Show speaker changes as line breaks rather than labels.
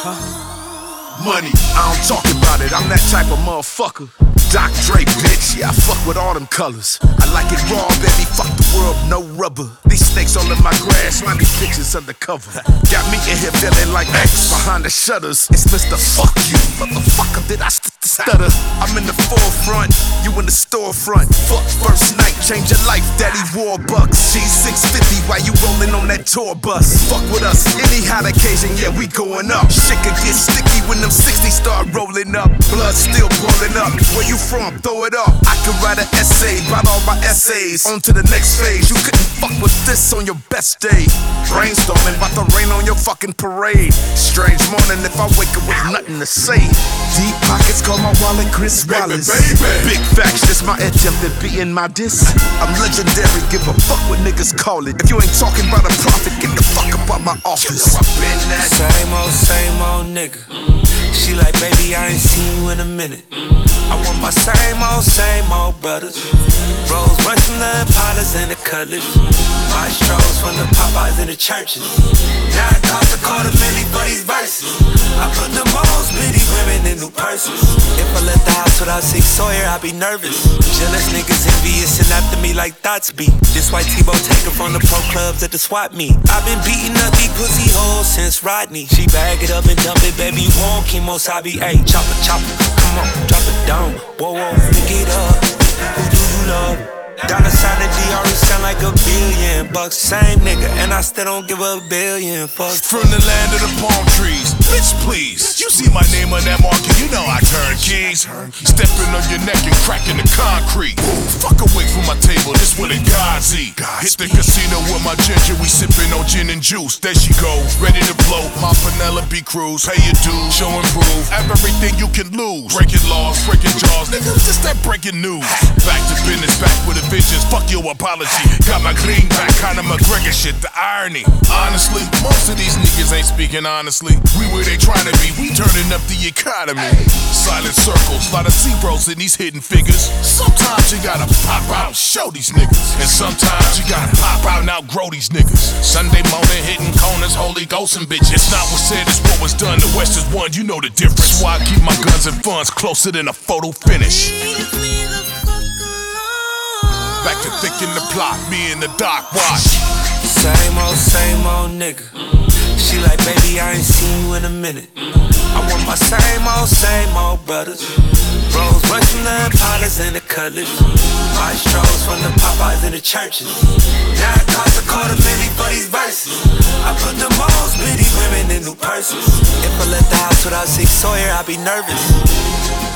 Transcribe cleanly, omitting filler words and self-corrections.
Money, I don't talk about it, I'm that type of motherfucker. Doc Dre, bitch, yeah, I fuck with all them colors. I like it raw, baby, fuck the world, no rubber. These snakes all in my grass, slimy bitches undercover. Got me in here feeling like X behind the shutters. It's Mr. Fuck You, motherfucker, did I stutter? I'm in the forefront, you in the storefront. Fuck first night, change your life, daddy Warbucks. She's 650 while you rolling on that tour bus. Fuck with us, any hot occasion, yeah, we going up. Shit could get sticky when them 60s start rolling up. Blood still boiling up, where you from? Throw it up. I could write an essay about all my essays. On to the next phase. You couldn't fuck with this on your best day. Brainstorming, about to rain on your fucking parade. Strange morning if I wake up with nothing to say. Deep pockets, call my wallet Chris Wallace. Big facts, this my attempt at being my diss. I'm legendary, give a fuck what niggas call it. If you ain't talking about a profit, get the fuck up out my office. You know I've been that
same old nigga. She like, baby, I ain't seen you in a minute. I want my same old brothers. Rose Royce from the Impalas and the Cutlass. Maestros from the Popeyes and the churches. Now it costs $250,000 for these verses. I put the most pretty women in new purses. If I left the house without Sig Sawyer, I'd be nervous. Jealous niggas envious and after me like thoughts be. This white T-Bo taken from the pro clubs at the swap meet. I've been beating up these pussy hoes since Rodney. She bag it up and dump it, baby, won't Kimosabi. Ayy, chopper, come on, drop it down. Whoa, pick it up. Who do you love? Dollar sign and DR sound like $1 billion. Same nigga, and I still don't give a billion fucks.
From the land of the palm trees, bitch please. You see my name on that market, you know I turn keys. Stepping on your neck and cracking the concrete. Fuck away from my table, this what a God's eat. Hit the casino with my ginger, we sipping on gin and juice. There she go, ready to blow. My Penelope Cruz, pay your dues, show and prove. Everything you can lose. Breaking laws, breaking jaws, nigga, just that breaking news. Back to business, back with a visions, fuck your apology. Got my green back, Conor McGregor shit, the irony. Honestly, most of these niggas ain't speaking honestly. We where they trying to be, we turning up the economy. Silent circles, lot of zeros in these hidden figures. Sometimes you gotta pop out and show these niggas. And sometimes you gotta pop out and outgrow these niggas. Sunday morning hitting corners, Holy Ghost and bitches. It's not what said, it's what was done. The West is one, you know the difference. That's why I keep my guns and funds closer than a photo finish. Back to thinking the plot, me and the doc watch.
Same old nigga. She like, baby, I ain't seen you in a minute. I want my same old brothers. Rose Royce from the Impalas and the Cutlass. Maestros from the Popeyes and the churches. Now it costs $250,000 for these verses. I put the most pretty women in new purses. If I left the house without Sig Sawyer, I'd be nervous.